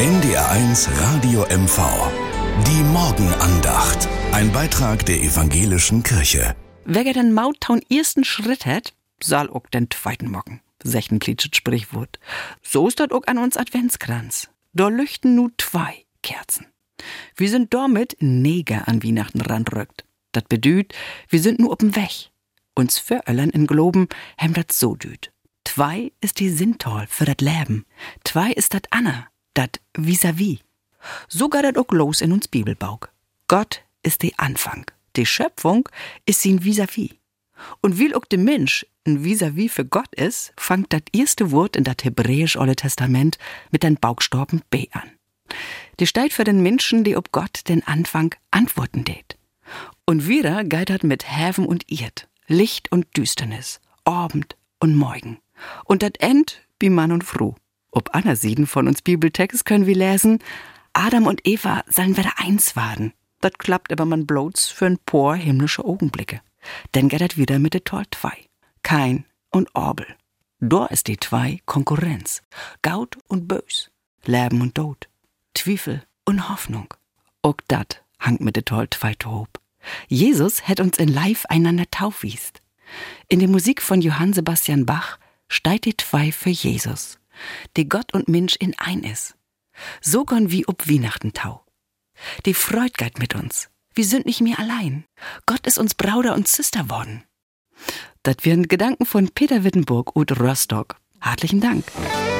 NDR1 Radio MV. Die Morgenandacht. Ein Beitrag der evangelischen Kirche. Wer den Mauttown ersten Schritt hat, soll auch den zweiten Morgen. Sechten klitschet Sprichwort. So ist das auch an uns Adventskranz. Da leuchten nu 2 Kerzen. Wir sind damit Neger an Weihnachten ranrückt. Das bedüht, wir sind nu op'm Weg. Uns Veröllern in Globen hem dat so düt. 2 ist die Sinntoll für dat Leben. 2 ist dat Anna, dat vis-à-vis. So geht dat auch los in uns Bibelbauk. Gott ist die Anfang. Die Schöpfung ist sein vis-à-vis. Und weil auch der Mensch ein vis-à-vis für Gott ist, fangt das erste Wort in das hebräisch Alte Testament mit den Buchstaben B an. Die steht für den Menschen, die ob Gott den Anfang antworten tät. Und wieder geht das mit Heaven und Erd, Licht und Düsternis, Abend und Morgen. Und das End wie Mann und Frau. Ob Anna Sieden von uns Bibeltext können wir lesen, Adam und Eva sollen wieder eins werden. Das klappt aber man bloß für ein paar himmlische Augenblicke. Dann geht das wieder mit de Toll 2. Kain und Abel. Da ist die 2 Konkurrenz. Gaut und Bös. Leben und Tod. Zweifel und Hoffnung. Auch dat hangt mit de Toll 2 tob. Jesus hat uns in Live einander taufwiest. In der Musik von Johann Sebastian Bach steigt die 2 für Jesus, die Gott und Mensch in ein ist. So gehen wie ob Weihnachten tau. Die Freud geht mit uns. Wir sind nicht mehr allein. Gott ist uns Bruder und Sister worden. Das wären Gedanken von Peter Wittenburg und Rostock. Herzlichen Dank.